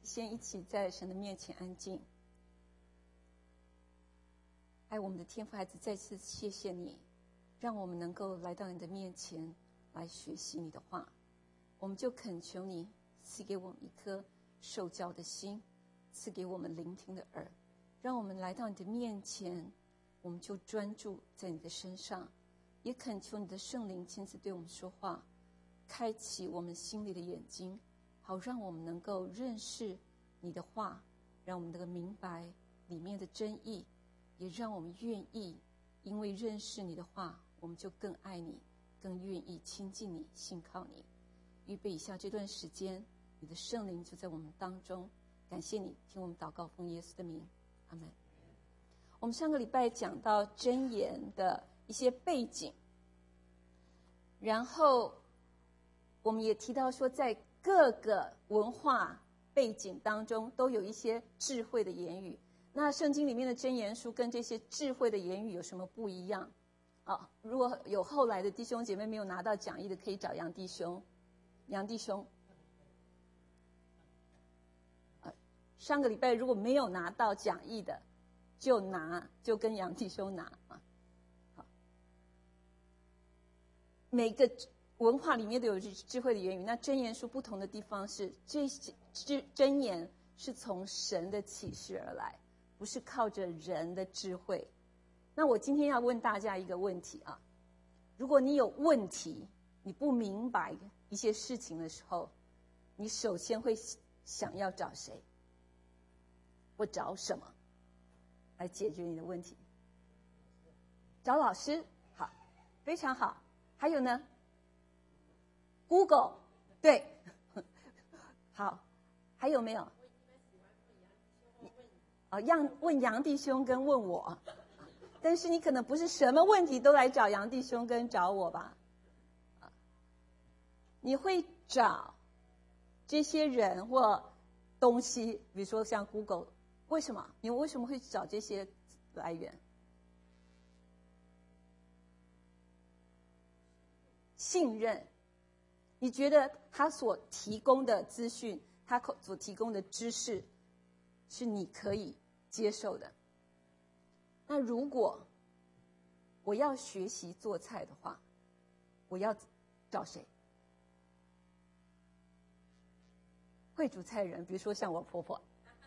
先一起在神的面前安静。爱我们的天父孩子，再次谢谢你，让我们能够来到你的面前来学习你的话。我们就恳求你赐给我们一颗受教的心，赐给我们聆听的耳，让我们来到你的面前，我们就专注在你的身上。也恳求你的圣灵亲自对我们说话，开启我们心里的眼睛，好让我们能够认识你的话，让我们能够明白里面的真意，也让我们愿意因为认识你的话，我们就更爱你，更愿意亲近你，信靠你。预备以下这段时间，你的圣灵就在我们当中。感谢你听我们祷告，奉耶稣的名，阿们。我们上个礼拜讲到箴言的一些背景，然后我们也提到说，在各个文化背景当中都有一些智慧的言语。那圣经里面的箴言书跟这些智慧的言语有什么不一样？如果有后来的弟兄姐妹没有拿到讲义的，可以找杨弟兄。杨弟兄，上个礼拜如果没有拿到讲义的，就跟杨弟兄拿啊。好，每个文化里面都有智慧的言语。那箴言书不同的地方是，这些箴言是从神的启示而来，不是靠着人的智慧。那我今天要问大家一个问题啊，如果你有问题，你不明白一些事情的时候，你首先会想要找谁？或找什么来解决你的问题？找老师，好，非常好。还有呢 ？Google， 对，好，还有没有？问杨弟兄跟问我，但是你可能不是什么问题都来找杨弟兄跟找我吧？你会找这些人或东西，比如说像 Google， 为什么？你为什么会找这些来源？信任，你觉得他所提供的资讯，他所提供的知识是你可以接受的。那如果我要学习做菜的话，我要找谁？会煮菜人，比如说像我婆婆。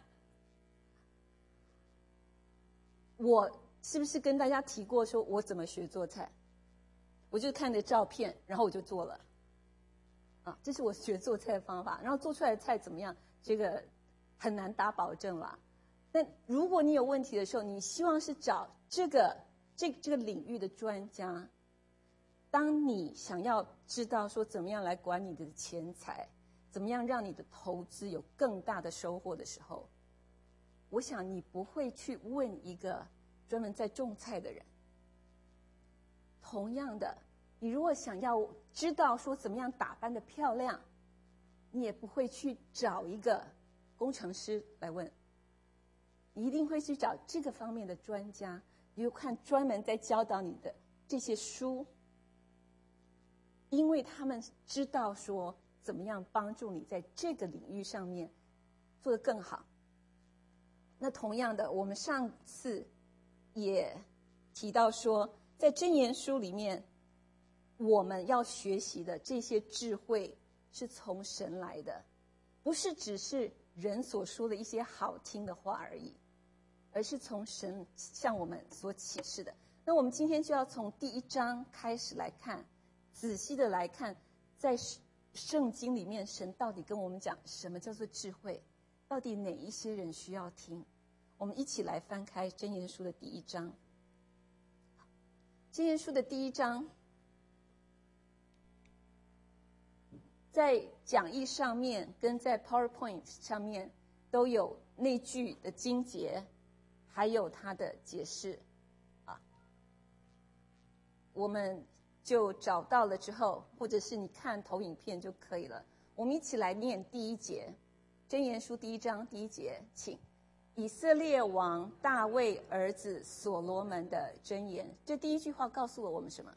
我是不是跟大家提过说我怎么学做菜？我就看着照片，然后我就做了。这是我学做菜的方法。然后做出来的菜怎么样？这个很难打保证啦。那如果你有问题的时候，你希望是找这个领域的专家。当你想要知道说怎么样来管你的钱财，怎么样让你的投资有更大的收获的时候，我想你不会去问一个专门在种菜的人。同样的，你如果想要知道说怎么样打扮得漂亮，你也不会去找一个工程师来问，你一定会去找这个方面的专家，你就看专门在教导你的这些书，因为他们知道说怎么样帮助你在这个领域上面做得更好。那同样的，我们上次也提到说，在箴言书里面，我们要学习的这些智慧是从神来的，不是只是人所说的一些好听的话而已，而是从神向我们所启示的。那我们今天就要从第1章开始来看，仔细的来看，在圣经里面神到底跟我们讲什么叫做智慧，到底哪一些人需要听。我们一起来翻开箴言书的第1章。箴言书的第1章，在讲义上面跟在 PowerPoint 上面都有那句的经节，还有它的解释。我们就找到了之后，或者是你看投影片就可以了。我们一起来念第1节，箴言书第1章第1节，请。以色列王大卫儿子所罗门的箴言，这第一句话告诉了我们什么？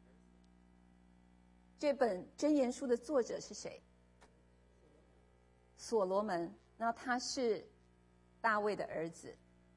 这本箴言书的作者是谁？ 所罗门，然后他是大卫的儿子。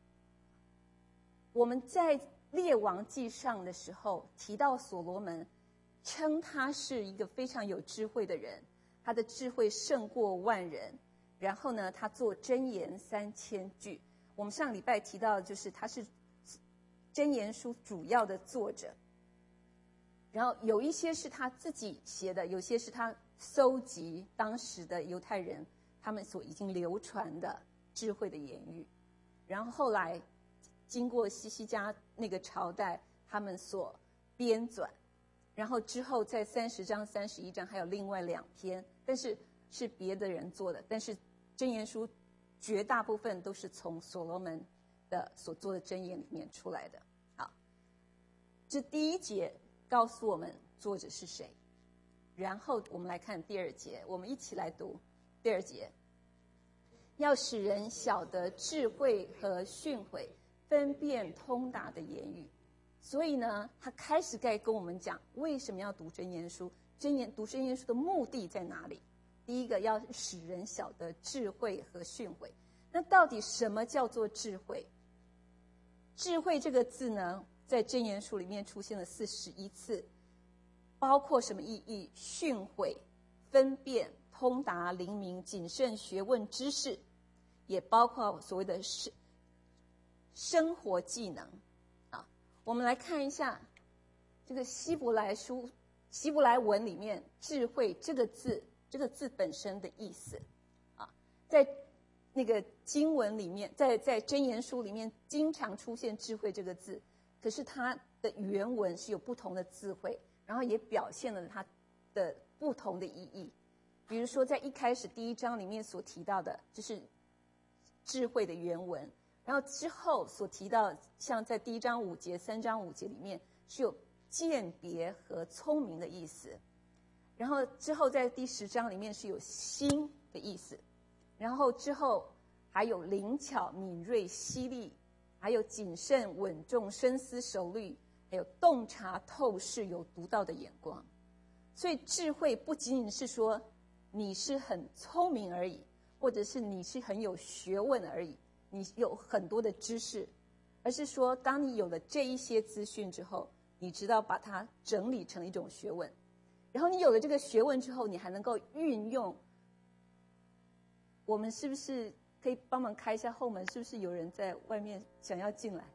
我们在列王记上的时候提到所罗门，称他是一个非常有智慧的人，他的智慧胜过万人。然后呢，他做箴言3000句。我们上礼拜提到，就是他是箴言书主要的作者。然后有一些是他自己写的，有些是他搜集当时的犹太人他们所已经流传的智慧的言语。然后后来经过西西家那个朝代，他们所编纂。然后之后在30章、31章还有另外2篇，但是是别的人做的。但是箴言书绝大部分都是从所罗门的所做的箴言里面出来的。好，这第1节告诉我们作者是谁。然后我们来看第2节，我们一起来读第2节。要使人晓得智慧和训诲，分辨通达的言语。所以呢，他开始该跟我们讲为什么要读箴言书，读箴言书的目的在哪里。第一个，要使人晓得智慧和训诲。那到底什么叫做智慧？智慧这个字呢，在箴言书里面出现了41次，包括什么意义？训诲、分辨、通达、灵明、谨慎、学问、知识，也包括所谓的生活技能。我们来看一下这个希伯来文里面智慧这个字本身的意思。在那个经文里面，在箴言书里面经常出现智慧这个字，可是它的原文是有不同的字汇，然后也表现了它的不同的意义。比如说在一开始第1章里面所提到的就是智慧的原文，然后之后所提到，像在第1章5节、3章5节里面是有鉴别和聪明的意思，然后之后在第10章里面是有心的意思，然后之后还有灵巧、敏锐、犀利，还有谨慎、稳重、深思熟虑，还有洞察透视、有独到的眼光。所以智慧不仅仅是说你是很聪明而已，或者是你是很有学问而已，你有很多的知识，而是说当你有了这一些资讯之后，你知道把它整理成一种学问，然后你有了这个学问之后，你还能够运用。我们是不是可以帮忙开一下后门？是不是有人在外面想要进来？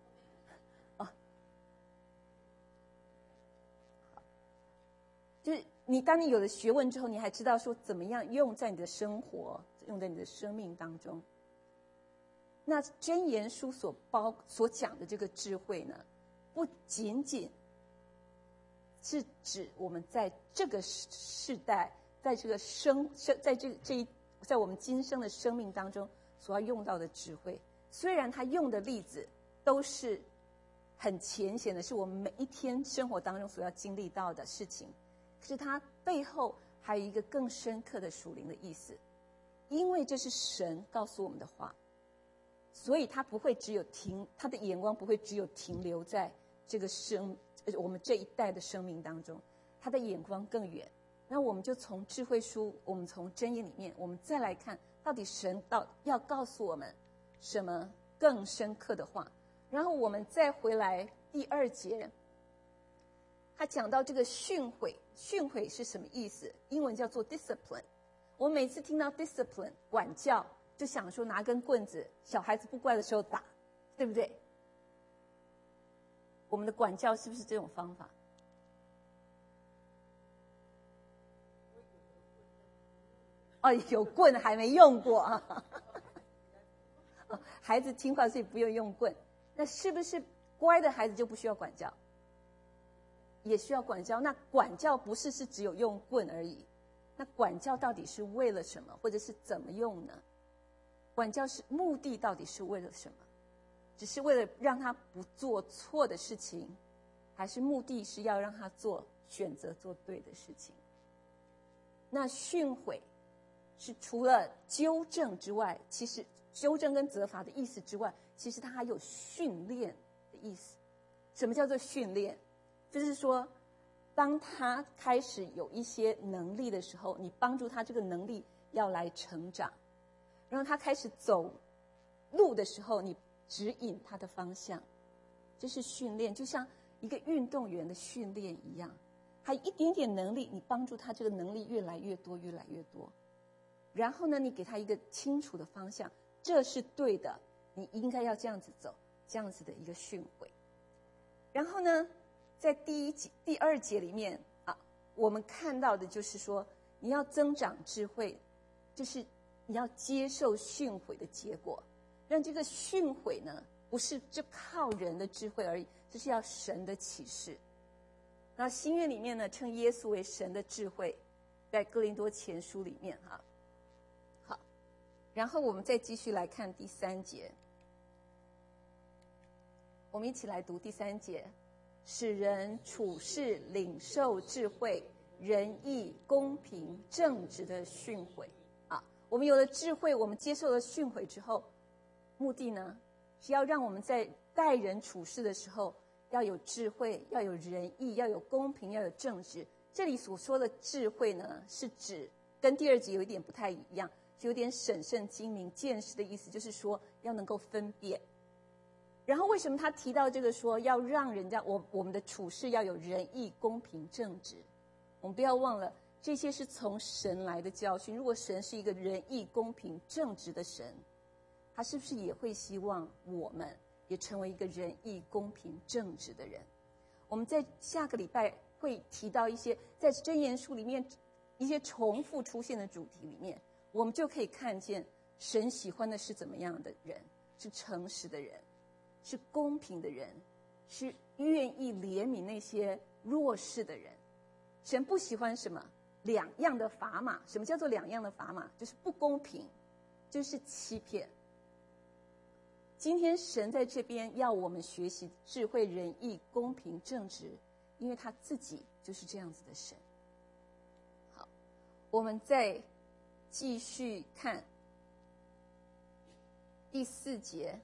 就是当你有了学问之后，你还知道说怎么样用在你的生活，用在你的生命当中。那箴言书所讲的这个智慧呢，不仅仅是指我们在这个世代，在这个在我们今生的生命当中所要用到的智慧。虽然他用的例子都是很浅显的，是我们每一天生活当中所要经历到的事情，可是它背后还有一个更深刻的属灵的意思。因为这是神告诉我们的话，所以他的眼光不会只有停留在这个我们这一代的生命当中，他的眼光更远。那我们就从智慧书，我们从箴言里面，我们再来看到底神要告诉我们什么更深刻的话。然后我们再回来第2节，他讲到这个训诲是什么意思？英文叫做 discipline。我每次听到 discipline 管教，就想说拿根棍子，小孩子不乖的时候打，对不对？我们的管教是不是这种方法？有棍还没用过啊。孩子听话，所以不用用棍。那是不是乖的孩子就不需要管教？也需要管教。那管教不是只有用棍而已，那管教到底是为了什么，或者是怎么用呢？管教是目的到底是为了什么？只是为了让他不做错的事情，还是目的是要让他选择做对的事情？那训诲是除了纠正之外，其实纠正跟责罚的意思之外，其实它还有训练的意思。什么叫做训练？就是说当他开始有一些能力的时候，你帮助他这个能力要来成长， 然后他开始走路的时候，你指引他的方向。这是训练，就像一个运动员的训练一样，他一点点能力，你帮助他这个能力越来越多，越来越多。然后呢，你给他一个清楚的方向，这是对的，你应该要这样子走，这样子的一个训诲。然后呢，在第二节里面啊，我们看到的就是说，你要增长智慧，就是你要接受训诲的结果，让这个训诲呢，不是就靠人的智慧而已，这是要神的启示。那新约里面呢，称耶稣为神的智慧，在哥林多前书里面哈。好，然后我们再继续来看第3节，我们一起来读第3节，使人处事领受智慧、仁义、公平、正直的训诲啊。我们有了智慧，我们接受了训诲之后，目的呢是要让我们在待人处事的时候要有智慧，要有仁义，要有公平，要有正直。这里所说的智慧呢，是指跟第2节有一点不太一样，是有点审慎精明见识的意思，就是说要能够分辨。然后为什么他提到这个说要让人家我们的处事要有仁义、公平、正直？我们不要忘了，这些是从神来的教训。如果神是一个仁义、公平、正直的神，他是不是也会希望我们也成为一个仁义、公平、正直的人？我们在下个礼拜会提到一些在箴言书里面一些重复出现的主题里面，我们就可以看见神喜欢的是怎么样的人，是诚实的人，是公平的人，是愿意怜悯那些弱势的人。神不喜欢什么？两样的砝码。什么叫做两样的砝码？就是不公平，就是欺骗。今天神在这边要我们学习智慧、仁义、公平、正直，因为他自己就是这样子的神。好，我们再继续看第4节，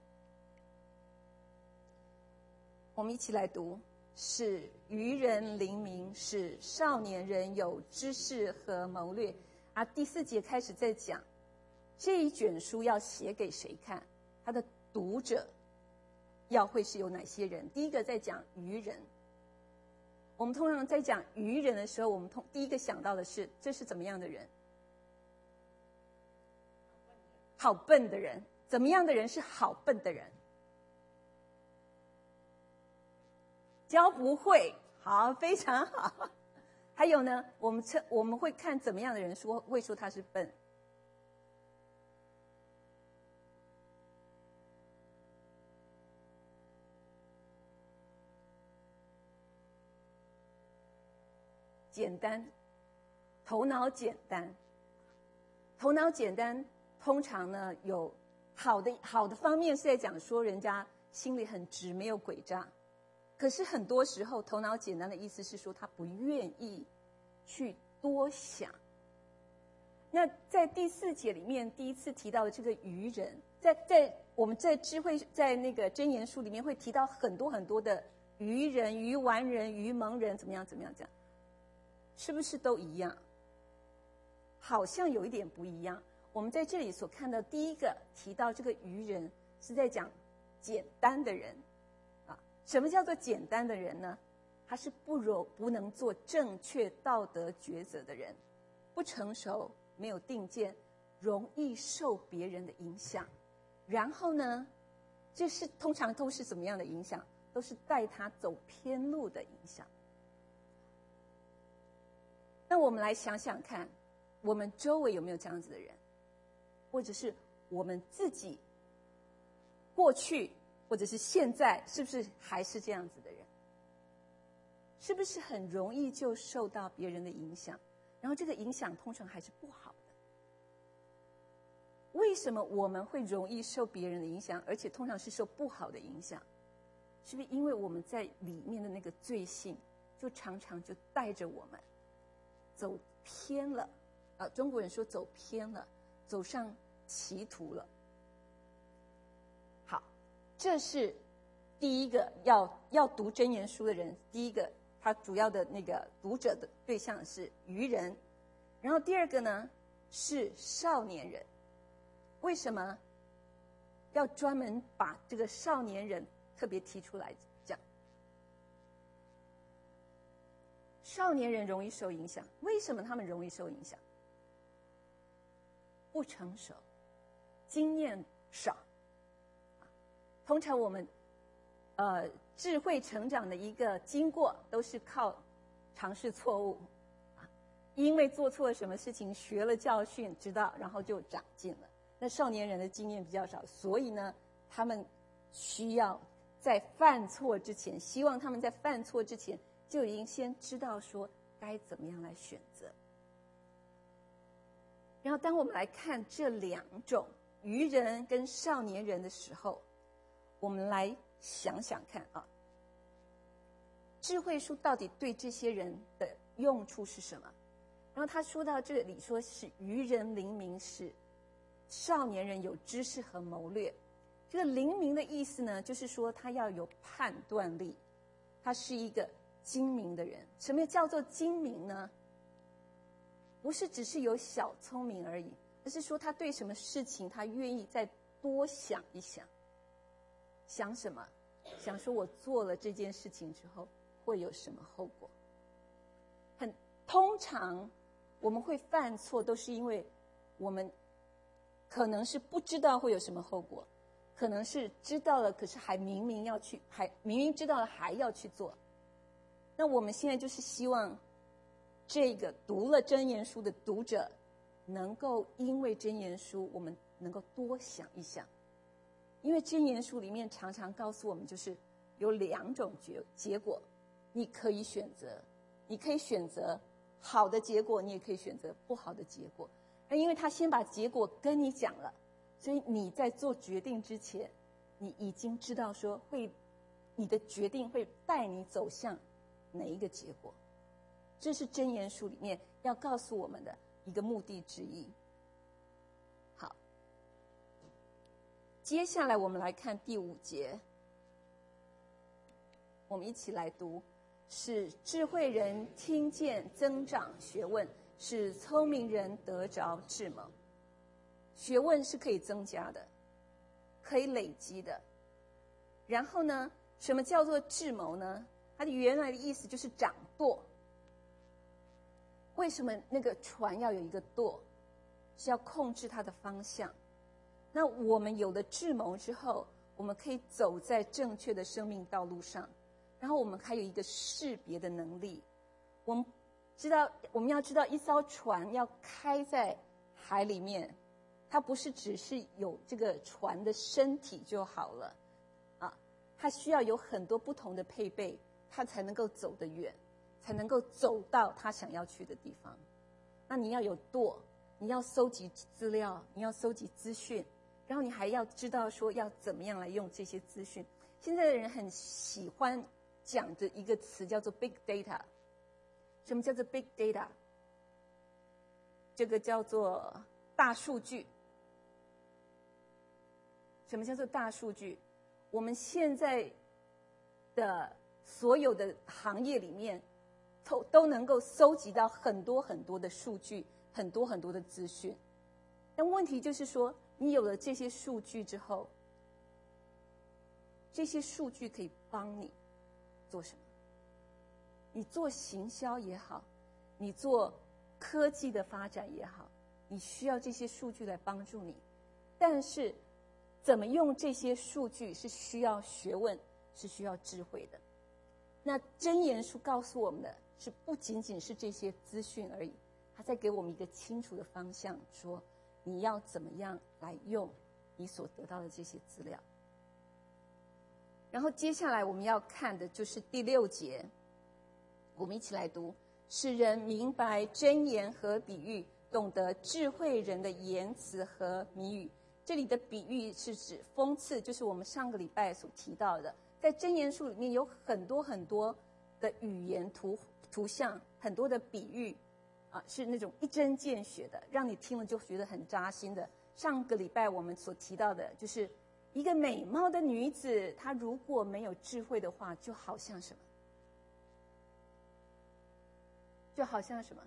我们一起来读：使愚人灵明，使少年人有知识和谋略。啊，第4节开始在讲这一卷书要写给谁看，他的读者要会是有哪些人。第一个在讲愚人。我们通常在讲愚人的时候，我们第一个想到的是，这是怎么样的人？好笨的人。怎么样的人是好笨的人？教不会。好，非常好。还有呢，我们会看怎么样的人会说他是笨？简单，头脑简单。头脑简单，通常呢有好的方面是在讲说人家心里很直，没有诡诈。可是很多时候，头脑简单的意思是说他不愿意去多想。那在第4节里面第一次提到的这个愚人，我们在智慧在那个箴言书里面会提到很多很多的愚人、愚顽人、愚蒙人，怎么样这样，是不是都一样？好像有一点不一样。我们在这里所看到第一个提到这个愚人，是在讲简单的人啊。什么叫做简单的人呢？他是不能做正确道德抉择的人，不成熟，没有定见，容易受别人的影响。然后呢，这是通常都是怎么样的影响？都是带他走偏路的影响。那我们来想想看，我们周围有没有这样子的人？或者是我们自己过去或者是现在，是不是还是这样子的人？是不是很容易就受到别人的影响？然后这个影响通常还是不好的。为什么我们会容易受别人的影响，而且通常是受不好的影响？是不是因为我们在里面的那个罪性，就常常就带着我们走偏了？中国人说走偏了，走上歧途了。好，这是第一个要读箴言书的人，第一个他主要的那个读者的对象是愚人。然后第二个呢是少年人。 为什么要专门把这个少年人特别提出来讲？少年人容易受影响，为什么他们容易受影响？不成熟，经验少。通常我们智慧成长的一个经过都是靠尝试错误，因为做错了什么事情，学了教训，知道，然后就长进了。那少年人的经验比较少，所以呢，他们需要在犯错之前，希望他们在犯错之前就已经先知道说该怎么样来选择。然后当我们来看这两种愚人跟少年人的时候，我们来想想看啊，智慧树到底对这些人的用处是什么？然后他说到这里，说是愚人灵明，是少年人有知识和谋略。这个灵明的意思呢，就是说他要有判断力，他是一个精明的人。什么叫做精明呢？不是只是有小聪明而已，而是说他对什么事情他愿意再多想一想。想什么？想说我做了这件事情之后会有什么后果。通常我们会犯错都是因为我们可能是不知道会有什么后果，可能是知道了，可是还明明知道了还要去做。那我们现在就是希望这个读了箴言书的读者能够因为箴言书我们能够多想一想。因为箴言书里面常常告诉我们，就是有两种结果你可以选择，你可以选择好的结果，你也可以选择不好的结果。那因为他先把结果跟你讲了，所以你在做决定之前，你已经知道说你的决定会带你走向哪一个结果。这是箴言书里面要告诉我们的一个目的之一。好，接下来我们来看第5节，我们一起来读。使智慧人听见增长学问，使聪明人得着智谋。学问是可以增加的，可以累积的。然后呢，什么叫做智谋呢？它的原来的意思就是掌舵。为什么那个船要有一个舵？是要控制它的方向。那我们有了智谋之后，我们可以走在正确的生命道路上。然后我们还有一个识别的能力，我们要知道一艘船要开在海里面，它不是只是有这个船的身体就好了啊，它需要有很多不同的配备，它才能够走得远，才能够走到它想要去的地方。那你要有舵，你要搜集资料，你要搜集资讯，然后你还要知道说要怎么样来用这些资讯。现在的人很喜欢讲的一个词叫做 big data。 什么叫做 big data？ 这个叫做大数据。什么叫做大数据？我们现在的所有的行业里面都能够搜集到很多很多的数据，很多很多的资讯。但问题就是说，你有了这些数据之后，这些数据可以帮你做什么？你做行销也好，你做科技的发展也好，你需要这些数据来帮助你。但是怎么用这些数据是需要学问，是需要智慧的。那箴言书告诉我们的是不仅仅是这些资讯而已，它在给我们一个清楚的方向，说你要怎么样来用你所得到的这些资料。然后接下来我们要看的就是第6节，我们一起来读。使人明白箴言和比喻，懂得智慧人的言辞和谜语。这里的比喻是指讽刺，就是我们上个礼拜所提到的，在箴言书里面有很多很多的语言图像，很多的比喻啊，是那种一针见血的，让你听了就觉得很扎心的。上个礼拜我们所提到的就是一个美貌的女子，她如果没有智慧的话，就好像什么？就好像什么？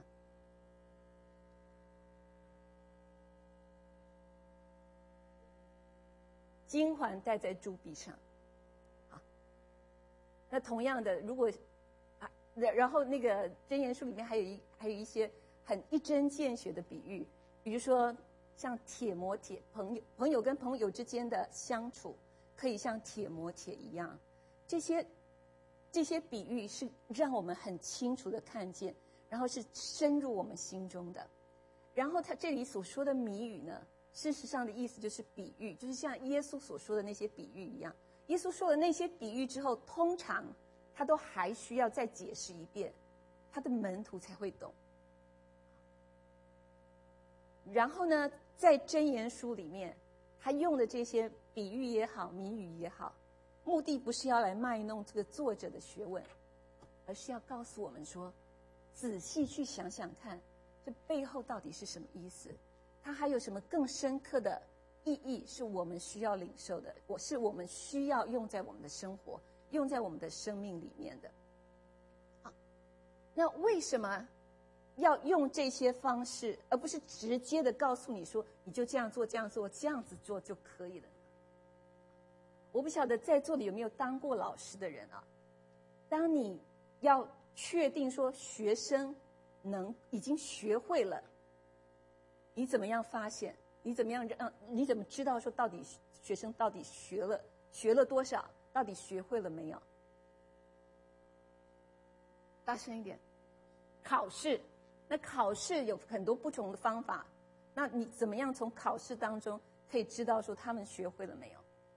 金环戴在猪臂上。啊，那同样的，如果然后那个箴言书里面还有一些很一针见血的比喻，比如说像铁磨铁，朋友跟朋友之间的相处可以像铁磨铁一样，这些比喻是让我们很清楚的看见，然后是深入我们心中的。然后他这里所说的谜语呢，事实上的意思就是比喻，就是像耶稣所说的那些比喻一样。耶稣说了那些比喻之后，通常他都还需要再解释一遍，他的门徒才会懂。然后呢，在箴言书里面，他用的这些比喻也好，谜语也好，目的不是要来卖弄这个作者的学问，而是要告诉我们说，仔细去想想看，这背后到底是什么意思？它还有什么更深刻的意义是我们需要领受的？是我们需要用在我们的生活、用在我们的生命里面的。好，那为什么要用这些方式，而不是直接的告诉你说，你就这样做、这样做、这样子做就可以了？我不晓得在座的有没有当过老师的人啊？当你要确定说学生已经学会了，你怎么样发现？你怎么知道说到底学生到底学了多少？到底学会了没有？大声一点。考试，那考试有很多不同的方法，那你怎么样从考试当中可以知道说他们学会了没有？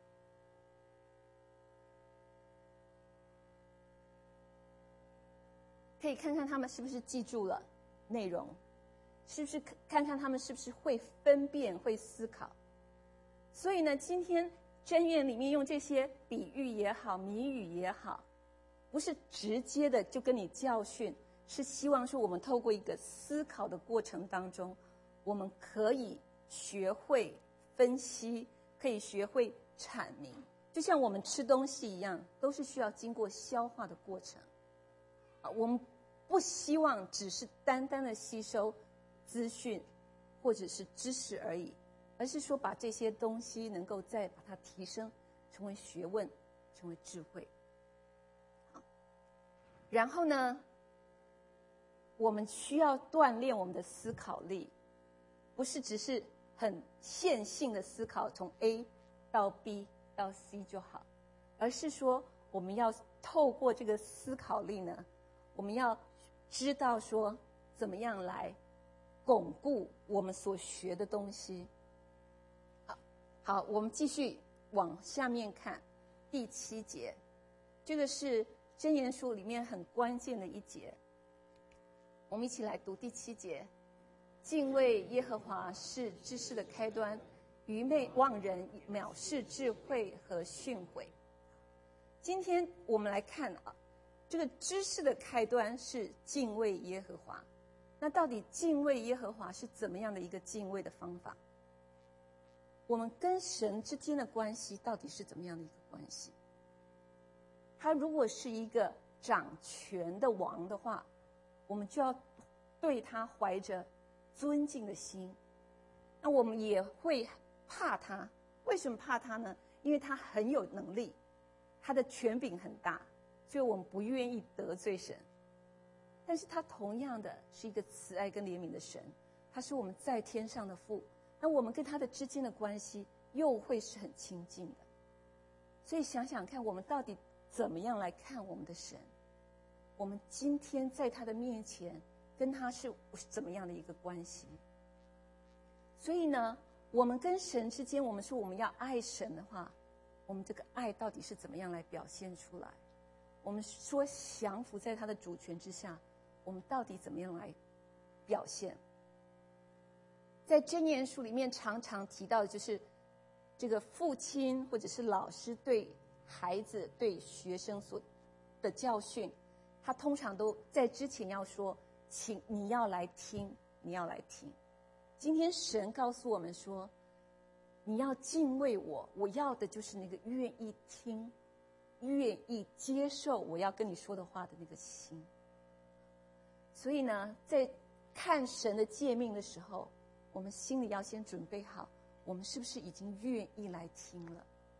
可以看看他们是不是记住了内容，是不是看看他们是不是会分辨、会思考。所以呢，今天箴言里面用这些比喻也好、谜语也好，不是直接的就跟你教训，是希望说我们透过一个思考的过程当中，我们可以学会分析，可以学会阐明，就像我们吃东西一样，都是需要经过消化的过程。我们不希望只是单单的吸收资讯或者是知识而已，而是说把这些东西能够再把它提升，成为学问，成为智慧。好，然后呢，我们需要锻炼我们的思考力，不是只是很线性的思考，从 A 到 B 到 C 就好，而是说我们要透过这个思考力呢，我们要知道说怎么样来巩固我们所学的东西。好，我们继续往下面看第7节，这个是箴言书里面很关键的一节。我们一起来读第7节。敬畏耶和华是知识的开端，愚昧妄人藐视智慧和训诲。今天我们来看这个知识的开端是敬畏耶和华。那到底敬畏耶和华是怎么样的一个敬畏的方法？我们跟神之间的关系到底是怎么样的一个关系？他如果是一个掌权的王的话，我们就要对他怀着尊敬的心。那我们也会怕他。为什么怕他呢？因为他很有能力，他的权柄很大，所以我们不愿意得罪神。但是他同样的是一个慈爱跟怜悯的神，他是我们在天上的父，那我们跟他的之间的关系又会是很亲近的。所以想想看，我们到底怎么样来看我们的神？我们今天在他的面前跟他是怎么样的一个关系？所以呢，我们跟神之间，我们说我们要爱神的话，我们这个爱到底是怎么样来表现出来？我们说降服在他的主权之下，我们到底怎么样来表现？在箴言书里面常常提到的就是这个父亲或者是老师对孩子、对学生所的教训，他通常都在之前要说，请你要来听，你要来听。今天神告诉我们说，你要敬畏我，我要的就是那个愿意听、愿意接受我要跟你说的话的那个心。所以呢，在看神的诫命的时候，我们心里要先准备好，我们是不是已经愿意来听了？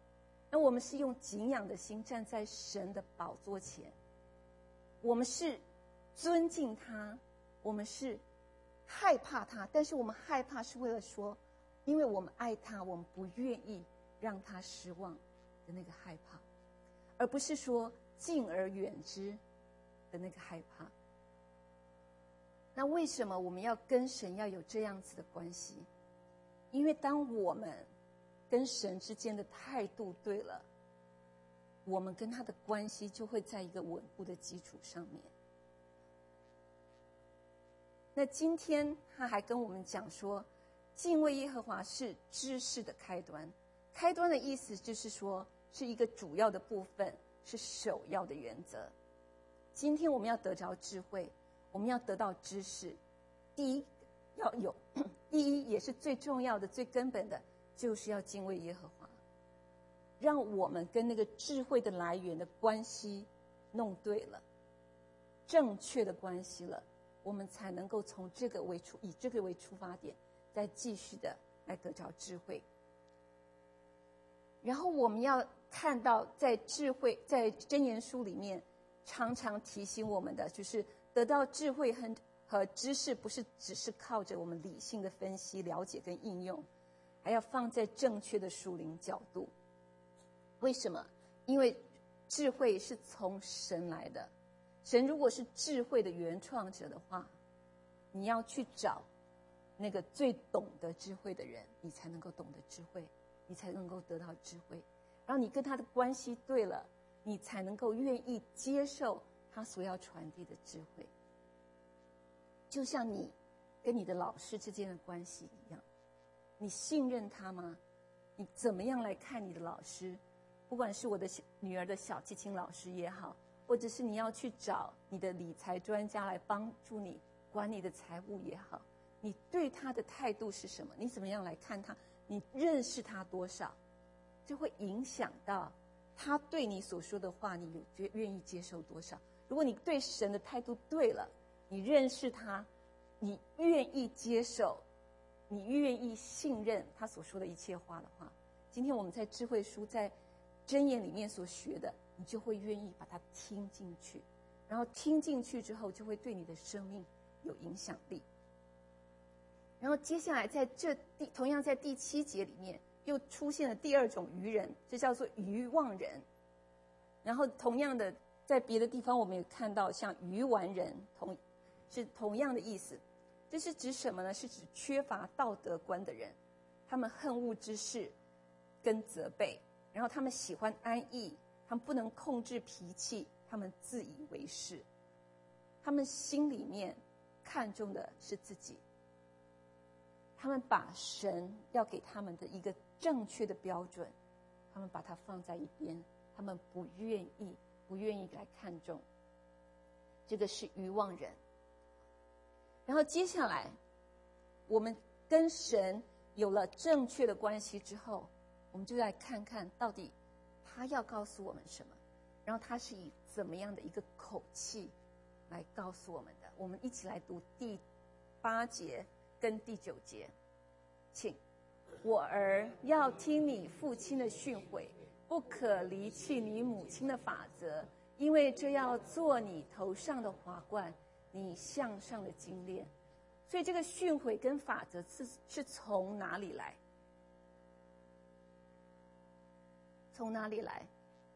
那我们是用敬仰的心站在神的宝座前，我们是尊敬他，我们是害怕他，但是我们害怕是为了说，因为我们爱他，我们不愿意让他失望的那个害怕，而不是说敬而远之的那个害怕。那为什么我们要跟神要有这样子的关系？因为当我们跟神之间的态度对了，我们跟他的关系就会在一个稳固的基础上面。那今天他还跟我们讲说，敬畏耶和华是知识的开端。开端的意思就是说，是一个主要的部分，是首要的原则。今天我们要得着智慧，我们要得到知识，第一要有，第一也是最重要的、最根本的，就是要敬畏耶和华。让我们跟那个智慧的来源的关系弄对了，正确的关系了，我们才能够从这个以这个为出发点，再继续的来得着智慧。然后我们要看到，在箴言书里面，常常提醒我们的，就是得到智慧和知识，不是只是靠着我们理性的分析、了解跟应用，还要放在正确的属灵角度。为什么？因为智慧是从神来的，神如果是智慧的原创者的话，你要去找那个最懂得智慧的人，你才能够懂得智慧，你才能够得到智慧。然后你跟他的关系对了，你才能够愿意接受他所要传递的智慧。就像你跟你的老师之间的关系一样，你信任他吗？你怎么样来看你的老师？不管是我的女儿的小提琴老师也好，或者是你要去找你的理财专家来帮助你管理的财务也好，你对他的态度是什么？你怎么样来看他？你认识他多少，就会影响到他对你所说的话，你愿意接受多少。如果你对神的态度对了，你认识他，你愿意接受，你愿意信任他所说的一切话的话，今天我们在智慧书在箴言里面所学的，你就会愿意把它听进去，然后听进去之后，就会对你的生命有影响力。然后接下来同样在第7节里面又出现了第二种愚人，这叫做愚妄人。然后同样的，在别的地方我们也看到像愚顽人，是同样的意思。这是指什么呢？是指缺乏道德观的人，他们恨恶之事跟责备，然后他们喜欢安逸，他们不能控制脾气，他们自以为是，他们心里面看重的是自己，他们把神要给他们的一个正确的标准，他们把它放在一边，他们不愿意来看重。这个是愚妄人。然后接下来我们跟神有了正确的关系之后，我们就来看看到底他要告诉我们什么，然后他是以怎么样的一个口气来告诉我们的。我们一起来读第8节跟第9节，请。我儿，要听你父亲的训诲，不可离弃你母亲的法则，因为这要做你头上的华冠，你项上的金链。所以这个训诲跟法则是从哪里来？从哪里来？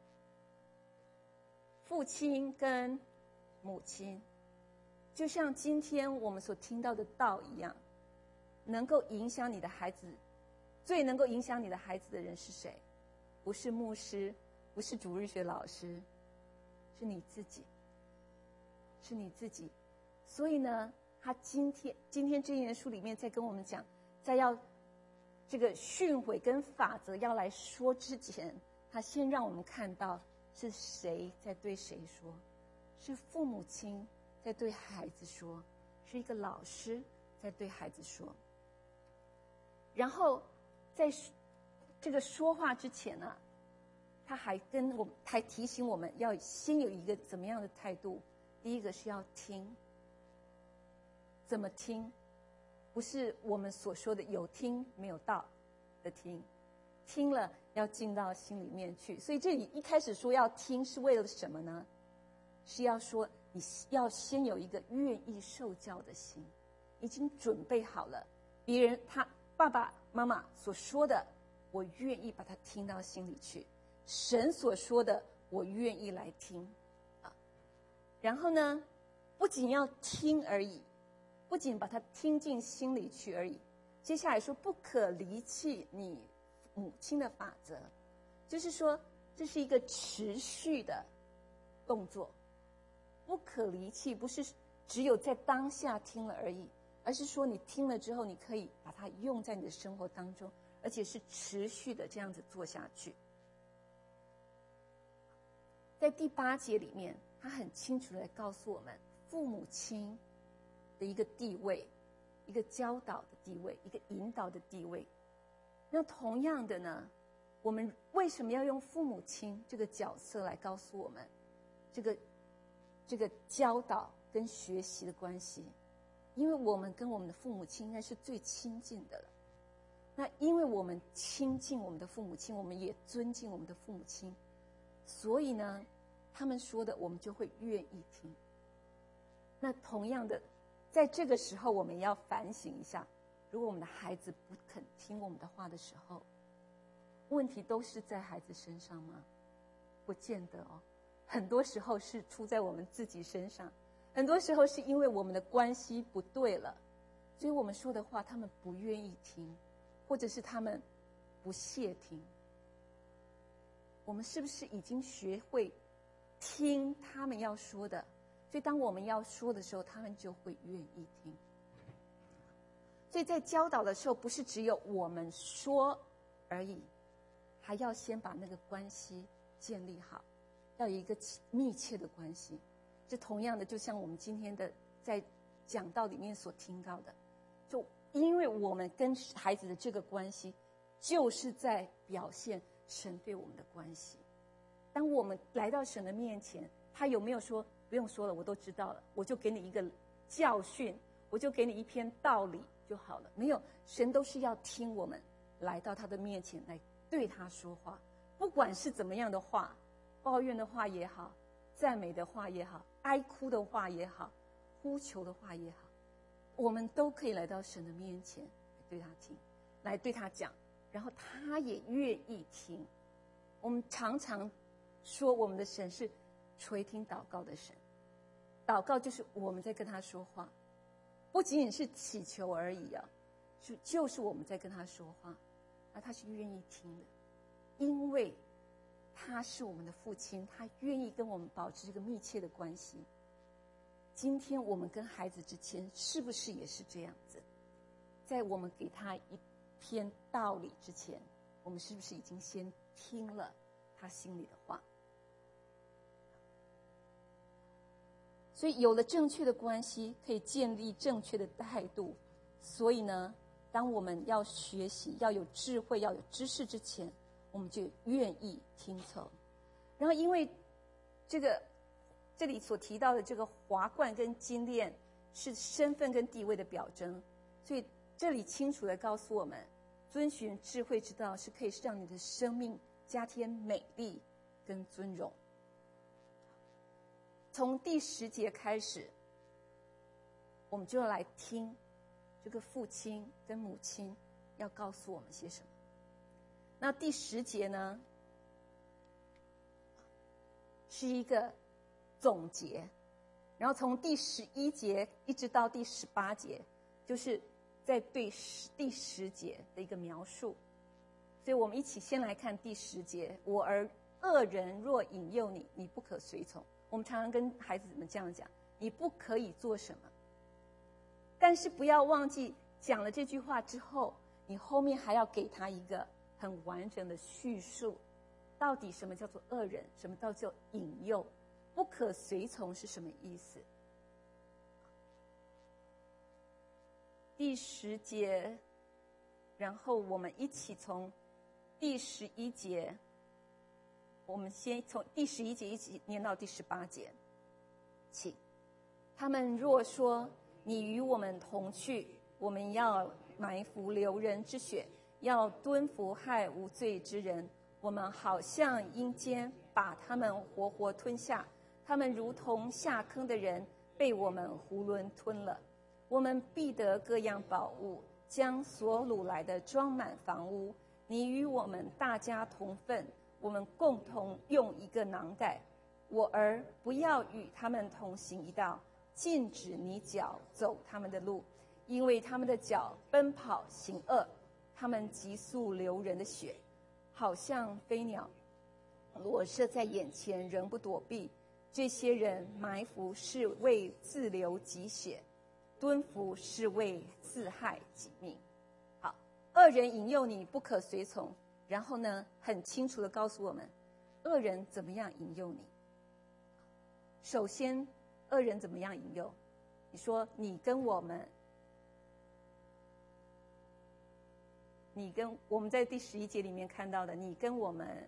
父亲跟母亲，就像今天我们所听到的道一样，能够影响你的孩子，最能够影响你的孩子的人是谁？不是牧师，不是主日学老师，是你自己，是你自己。所以呢，他今天箴言书里面在跟我们讲，在要这个训诲跟法则要来说之前，他先让我们看到是谁在对谁说，是父母亲在对孩子说，是一个老师在对孩子说。然后在这个说话之前呢，他还提醒我们要先有一个怎么样的态度。第一个是要听。怎么听？不是我们所说的有听没有到的听， 听了要进到心里面去。所以这里一开始说要听是为了什么呢？是要说你要先有一个愿意受教的心，已经准备好了，别人他爸爸妈妈所说的，我愿意把它听到心里去，神所说的我愿意来听啊。然后呢，不仅要听而已，不仅把它听进心里去而已，接下来说不可离弃你母亲的法则，就是说这是一个持续的动作，不可离弃，不是只有在当下听了而已，而是说你听了之后，你可以把它用在你的生活当中，而且是持续的这样子做下去。在第8节里面，他很清楚地告诉我们父母亲的一个地位，一个教导的地位，一个引导的地位。那同样的呢，我们为什么要用父母亲这个角色来告诉我们这个教导跟学习的关系？因为我们跟我们的父母亲应该是最亲近的了。那因为我们亲近我们的父母亲，我们也尊敬我们的父母亲，所以呢，他们说的我们就会愿意听。那同样的，在这个时候我们也要反省一下，如果我们的孩子不肯听我们的话的时候，问题都是在孩子身上吗？不见得哦，很多时候是出在我们自己身上，很多时候是因为我们的关系不对了，所以我们说的话他们不愿意听，或者是他们不屑听。我们是不是已经学会听他们要说的？所以当我们要说的时候，他们就会愿意听。所以在教导的时候，不是只有我们说而已，还要先把那个关系建立好，要有一个密切的关系。这同样的，就像我们今天的在讲道里面所听到的，就因为我们跟孩子的这个关系，就是在表现神对我们的关系。当我们来到神的面前，他有没有说不用说了，我都知道了，我就给你一个教训，我就给你一篇道理就好了？没有，神都是要听我们来到他的面前来对他说话，不管是怎么样的话，抱怨的话也好，赞美的话也好，哀哭的话也好，呼求的话也好，我们都可以来到神的面前来对他听，来对他讲，然后他也愿意听。我们常常说我们的神是垂听祷告的神，祷告就是我们在跟他说话，不仅仅是祈求而已啊，就是我们在跟他说话，而他是愿意听的，因为他是我们的父亲，他愿意跟我们保持这个密切的关系。今天我们跟孩子之间是不是也是这样子？在我们给他一篇道理之前，我们是不是已经先听了他心里的话？所以有了正确的关系，可以建立正确的态度。所以呢，当我们要学习，要有智慧，要有知识之前，我们就愿意听从。然后因为这里所提到的这个华冠跟金链是身份跟地位的表征，所以这里清楚地告诉我们，遵循智慧之道是可以让你的生命加添美丽跟尊荣。从第10节开始，我们就要来听这个父亲跟母亲要告诉我们些什么。那第10节呢，是一个总结，然后从第11节一直到第18节，就是在对第10节的一个描述。所以我们一起先来看第10节，我儿恶人若引诱你，你不可随从。我们常常跟孩子们这样讲，你不可以做什么，但是不要忘记讲了这句话之后，你后面还要给他一个很完整的叙述，到底什么叫做恶人，什么叫做引诱，不可随从是什么意思。第10节，然后我们一起从第11节，我们先从第11节一起念到第18节。请他们若说，你与我们同去，我们要埋伏流人之血， 要蹲伏害无罪之人。我们好像阴间把他们活活吞下，他们如同下坑的人，被我们囫囵吞了。我们必得各样宝物，将所掳来的装满房屋。你与我们大家同分，我们共同用一个囊袋。我儿，不要与他们同行一道，禁止你脚走他们的路，因为他们的脚奔跑行恶，他们急速流人的血，好像飞鸟，裸射在眼前，仍不躲避。这些人埋伏是为自流己血，蹲伏是为自害己命。好，恶人引诱你不可随从，然后呢，很清楚地告诉我们，恶人怎么样引诱你。首先，恶人怎么样引诱？你说你跟我们在第11节里面看到的，你跟我们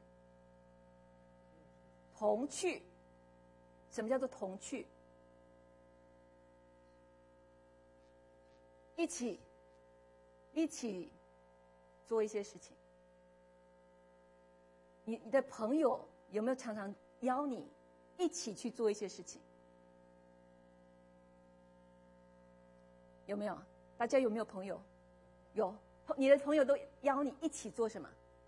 同去。什么叫做同去？一起做一些事情。你的朋友有没有常常邀你一起去做一些事情？有没有？大家有没有朋友？有，你的朋友都邀你一起做什么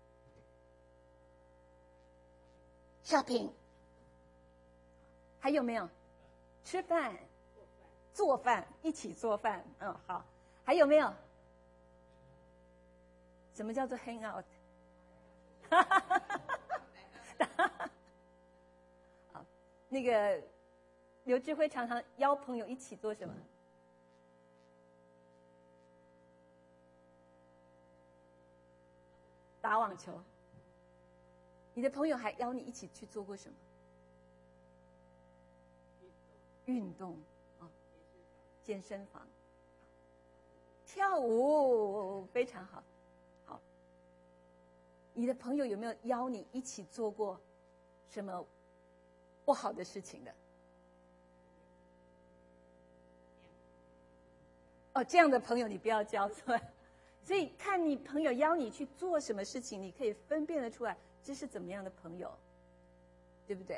？shopping。还有没有？吃饭、做饭，一起做饭。好。还有没有？什么叫做 hang out？ 好，那个刘志辉常常邀朋友一起做什么？打网球。你的朋友还邀你一起去做过什么？运动健身房，跳舞，非常好。好，你的朋友有没有邀你一起做过什么不好的事情的？这样的朋友你不要交出来。所以看你朋友邀你去做什么事情，你可以分辨得出来这是怎么样的朋友，对不对？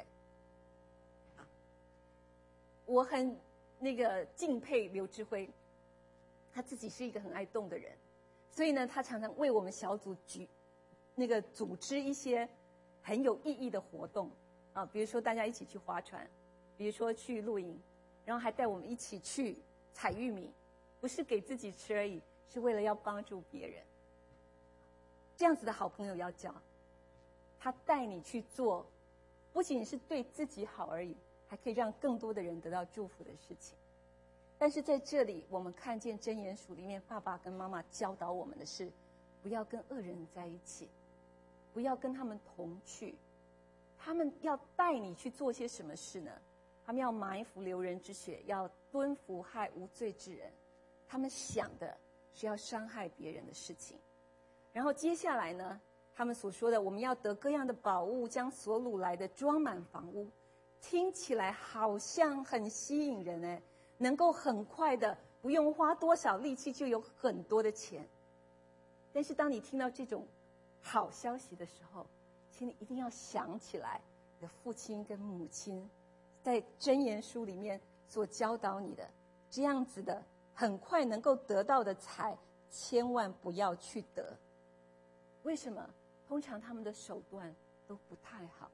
我很敬佩刘志辉，他自己是一个很爱动的人，所以呢，他常常为我们小组组织一些很有意义的活动啊，比如说大家一起去划船，比如说去露营，然后还带我们一起去采玉米，不是给自己吃而已，是为了要帮助别人。这样子的好朋友要交，他带你去做，不仅是对自己好而已，还可以让更多的人得到祝福的事情。但是在这里，我们看见箴言书里面爸爸跟妈妈教导我们的是，不要跟恶人在一起，不要跟他们同去。他们要带你去做些什么事呢？他们要埋伏流人之血，要蹲伏害无罪之人。他们想的是要伤害别人的事情。然后接下来呢，他们所说的，我们要得各样的宝物，将所掳来的装满房屋。听起来好像很吸引人能够很快的不用花多少力气就有很多的钱。但是当你听到这种好消息的时候，请你一定要想起来你的父亲跟母亲在箴言书里面所教导你的，这样子的很快能够得到的财，千万不要去得。为什么？通常他们的手段都不太好，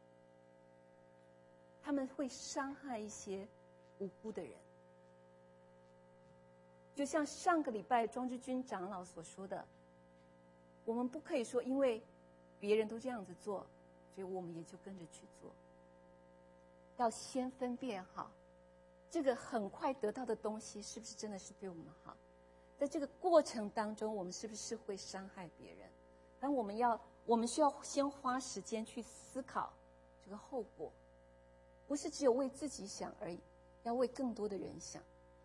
他们会伤害一些无辜的人。就像上个礼拜庄志军长老所说的，我们不可以说因为别人都这样子做，所以我们也就跟着去做。要先分辨好，这个很快得到的东西是不是真的是对我们好，在这个过程当中，我们是不是会伤害别人？但我们需要先花时间去思考这个后果，不是只有为自己想而已，要为更多的人想。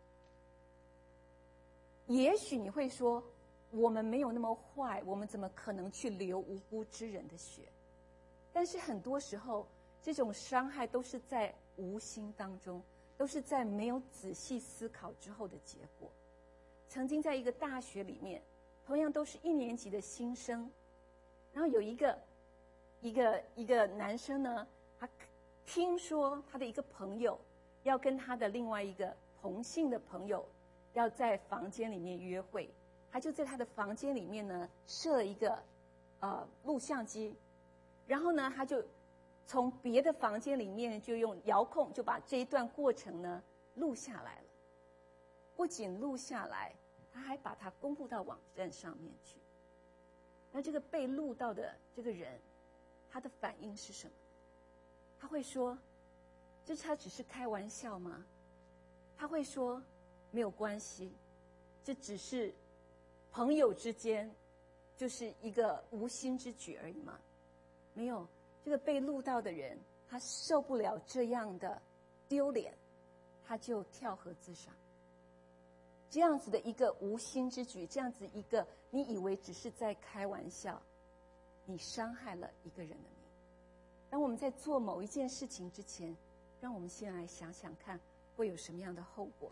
也许你会说，我们没有那么坏，我们怎么可能去流无辜之人的血？但是很多时候，这种伤害都是在无心当中，都是在没有仔细思考之后的结果。曾经在一个大学里面， 同样都是1年级的新生，然后有一个男生呢，他听说他的一个朋友要跟他的另外一个同性的朋友要在房间里面约会，他就在他的房间里面呢设了一个录像机，然后呢他就从别的房间里面就用遥控就把这一段过程呢录下来了。不仅录下来，他还把它公布到网站上面去。那这个被录到的这个人，他的反应是什么？他会说，他只是开玩笑吗？他会说，没有关系，这只是朋友之间，就是一个无心之举而已嘛。没有，这个被录到的人，他受不了这样的丢脸，他就跳河自杀。这样子的一个无心之举，这样子一个你以为只是在开玩笑，你伤害了一个人的命。当我们在做某一件事情之前，让我们先来想想看会有什么样的后果。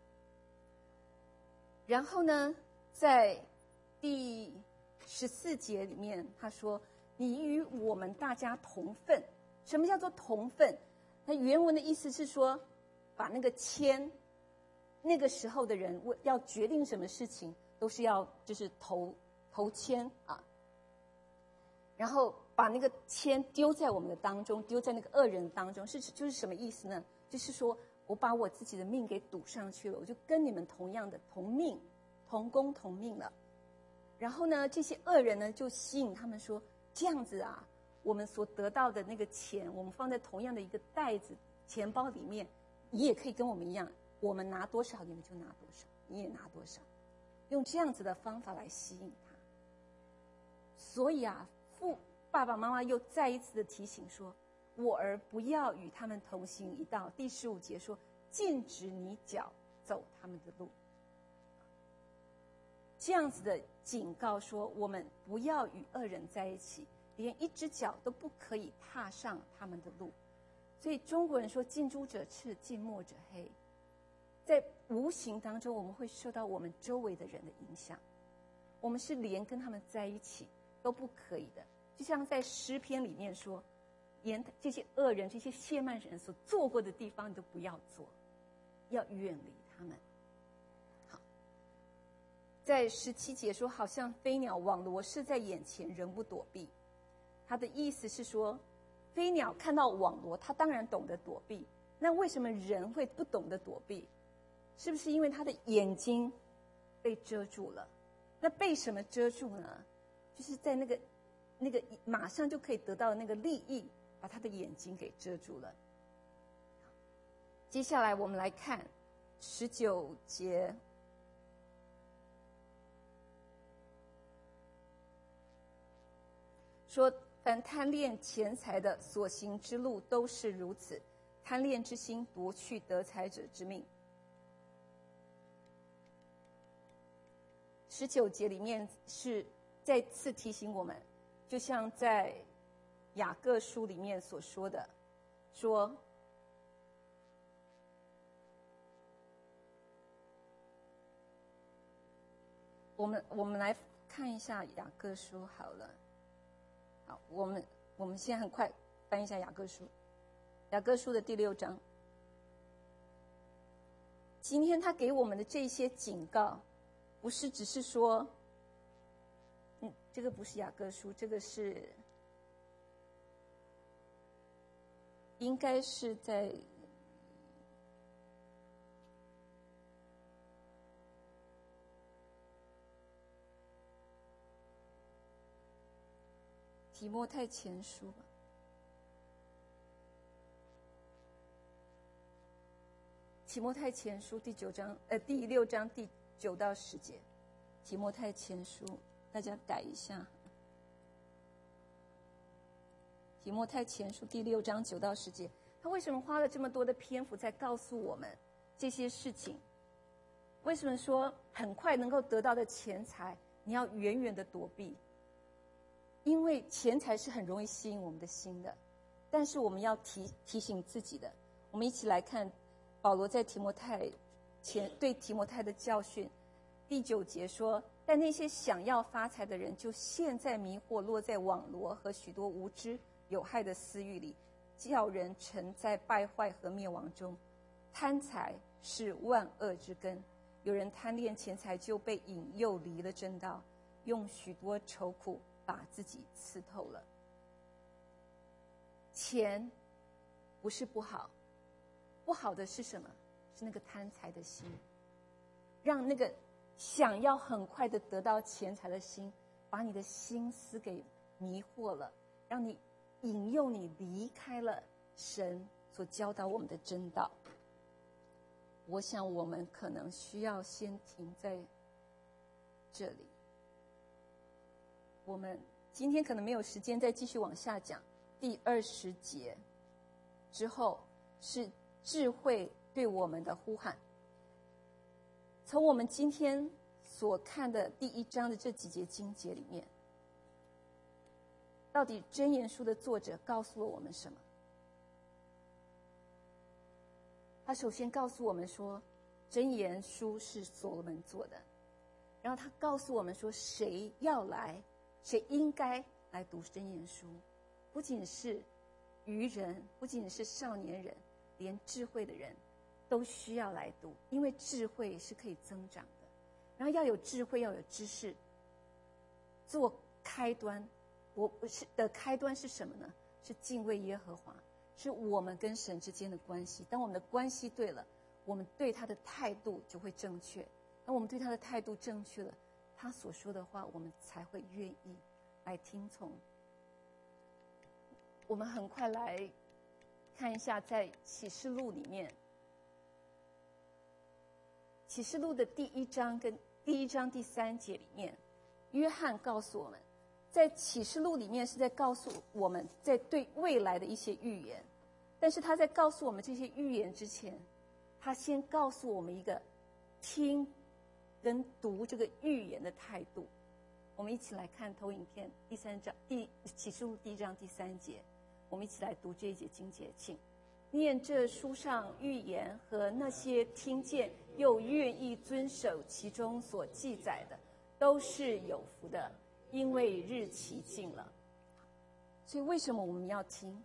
然后呢，在第14节里面他说，你与我们大家同分。什么叫做同分？它原文的意思是说，把那个签，那个时候的人要决定什么事情都是要就是投签啊，然后把那个签丢在我们的当中，丢在那个恶人当中，就是什么意思呢？就是说我把我自己的命给赌上去了，我就跟你们同样的同命同工同命了。然后呢，这些恶人呢就吸引他们说，这样子啊，我们所得到的那个钱，我们放在同样的一个袋子钱包里面，你也可以跟我们一样，我们拿多少你们就拿多少，你也拿多少，用这样子的方法来吸引他。所以啊，爸爸妈妈又再一次的提醒说，我儿不要与他们同行一道。第15节说，禁止你脚走他们的路。这样子的警告说，我们不要与恶人在一起，连一只脚都不可以踏上他们的路。所以中国人说，近朱者赤，近墨者黑。在无形当中，我们会受到我们周围的人的影响，我们是连跟他们在一起都不可以的。就像在诗篇里面说，连这些恶人、这些亵慢人所做过的地方，你都不要做，要远离他们。好，在17节说，好像飞鸟网罗是在眼前，人不躲避。他的意思是说，飞鸟看到网罗，它当然懂得躲避。那为什么人会不懂得躲避？是不是因为他的眼睛被遮住了？那被什么遮住呢？就是在那个马上就可以得到的那个利益，把他的眼睛给遮住了。接下来我们来看19节，说凡贪恋钱财的所行之路都是如此，贪恋之心夺去得财者之命。19节里面是再次提醒我们，就像在雅各书里面所说的，说我们来看一下雅各书好了。好，我们现在很快翻一下雅各书，雅各书的第6章。今天他给我们的这些警告，不是只是说，这个不是雅各书，这个是应该是在提摩太前书吧。提摩太前书第6章第9到10节。提摩太前书，大家改一下。提摩太前书第6章9到10节，他为什么花了这么多的篇幅在告诉我们这些事情？为什么说很快能够得到的钱财，你要远远的躲避？因为钱财是很容易吸引我们的心的，但是我们要提醒自己的。我们一起来看保罗在对提摩太的教训。第9节说， 但那些想要发财的人，就陷在迷惑，落在网罗和许多无知有害的私欲里，叫人沉在败坏和灭亡中。贪财是万恶之根，有人贪恋钱财，就被引诱离了正道，用许多愁苦把自己刺透了。钱不是不好，不好的是什么？是那个贪财的心，让那个想要很快的得到钱财的心，把你的心思给迷惑了，让你引诱你离开了神所教导我们的真道。我想我们可能需要先停在这里。我们今天可能没有时间再继续往下讲。第20节之后是智慧对我们的呼喊。从我们今天所看的第1章的这几节经节里面，到底箴言书的作者告诉了我们什么？他首先告诉我们说，箴言书是所罗门做的，然后他告诉我们说，谁要来，谁应该来读箴言书，不仅是愚人，不仅是少年人，连智慧的人都需要来读，因为智慧是可以增长的。然后要有智慧，要有知识，做开端。开端是什么呢？是敬畏耶和华，是我们跟神之间的关系。当我们的关系对了，我们对他的态度就会正确。当我们对他的态度正确了，他所说的话我们才会愿意来听从。我们很快来看一下，在启示录里面，启示录的第1章跟第1章第3节里面，约翰告诉我们，在启示录里面是在告诉我们在对未来的一些预言，但是他在告诉我们这些预言之前，他先告诉我们一个听跟读这个预言的态度。我们一起来看投影片第3章，启示录第1章第3节，我们一起来读这一节经节，请念这书上预言和那些听见又愿意遵守其中所记载的，都是有福的，因为日期近了。所以为什么我们要听？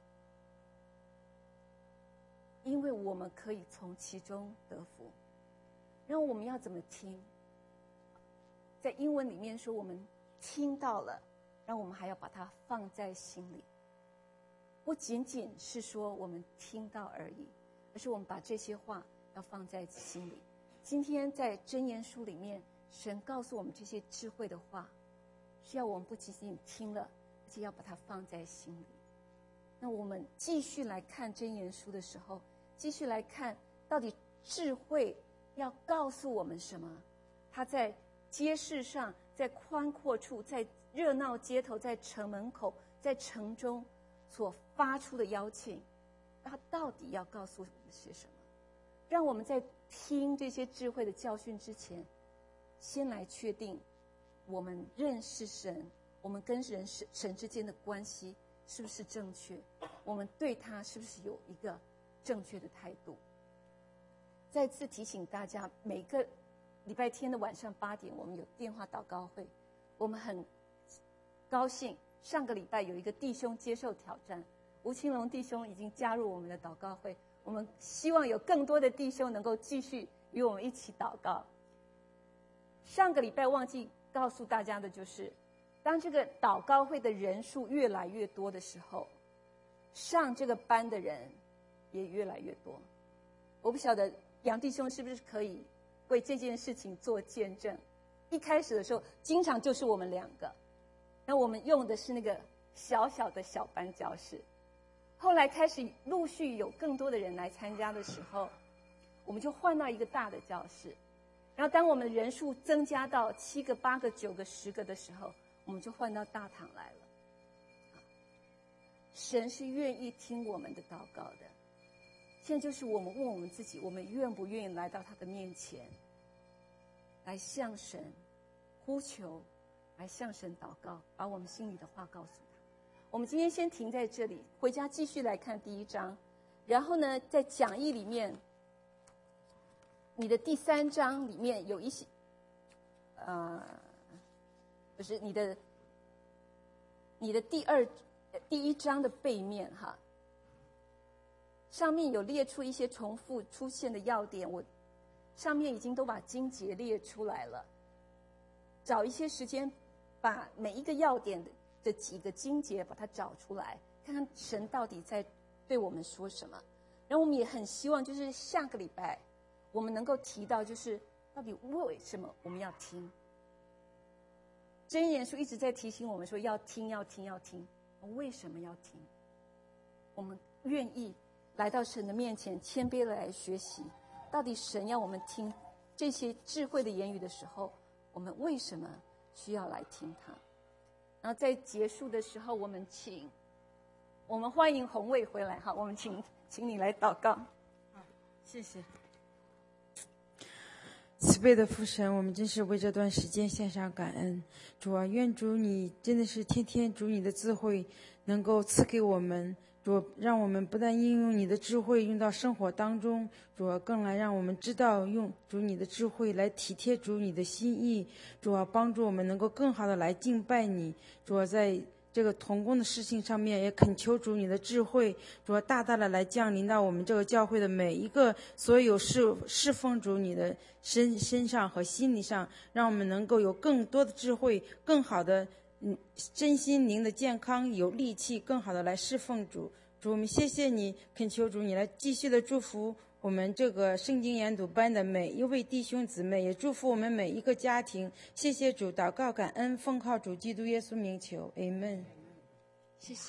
因为我们可以从其中得福。然后我们要怎么听？在英文里面说，我们听到了，然后我们还要把它放在心里。不仅仅是说我们听到而已，而是我们把这些话要放在心里。今天在箴言书里面，神告诉我们这些智慧的话，是要我们不仅仅听了，而且要把它放在心里。那我们继续来看箴言书的时候，继续来看到底智慧要告诉我们什么。他在街市上，在宽阔处，在热闹街头，在城门口，在城中所发出的邀请，他到底要告诉我们些什么？让我们在听这些智慧的教训之前，先来确定我们认识神，我们跟神之间的关系是不是正确，我们对他是不是有一个正确的态度。再次提醒大家，每个礼拜天的晚上8点，我们有电话祷告会。我们很高兴，上个礼拜有一个弟兄接受挑战，吴清龙弟兄已经加入我们的祷告会。我们希望有更多的弟兄能够继续与我们一起祷告。上个礼拜忘记告诉大家的就是，当这个祷告会的人数越来越多的时候，上这个班的人也越来越多。我不晓得杨弟兄是不是可以为这件事情做见证。一开始的时候经常就是我们2个，那我们用的是那个小小的小班教室，后来开始陆续有更多的人来参加的时候，我们就换到一个大的教室。然后当我们人数增加到7个、8个、9个、10个的时候，我们就换到大堂来了。神是愿意听我们的祷告的。现在就是我们问我们自己，我们愿不愿意来到他的面前，来向神呼求，来向神祷告，把我们心里的话告诉他。我们今天先停在这里，回家继续来看第1章。然后呢，在讲义里面，你的第3章里面有一些就是你的第一章的背面哈，上面有列出一些重复出现的要点，我上面已经都把经节列出来了，找一些时间把每一个要点的几个经节把它找出来，看看神到底在对我们说什么。然后我们也很希望就是下个礼拜我们能够提到，就是到底为什么我们要听。箴言书一直在提醒我们说要听要听要听，为什么要听？我们愿意来到神的面前谦卑的来学习，到底神要我们听这些智慧的言语的时候，我们为什么需要来听他？然后在结束的时候，我们欢迎洪卫回来哈，我们请你来祷告。 谢谢。慈悲的父神，我们真是为这段时间献上感恩。主啊，愿主你真的是天天主你的智慧能够赐给我们，主让我们不但应用你的智慧用到生活当中，主啊，更来让我们知道用主你的智慧来体贴主你的心意，主啊，帮助我们能够更好的来敬拜你。主啊，在这个同工的事情上面，也恳求主你的智慧，主要大大的来降临到我们这个教会的每一个所有侍奉主你的身上和心理上，让我们能够有更多的智慧，更好的身心灵的健康，有力气，更好的来侍奉主。主，我们谢谢你，恳求主你来继续的祝福我们这个圣经研读班的每一位弟兄姊妹，也祝福我们每一个家庭。谢谢主，祷告感恩，奉靠主基督耶稣名求， Amen。 谢谢。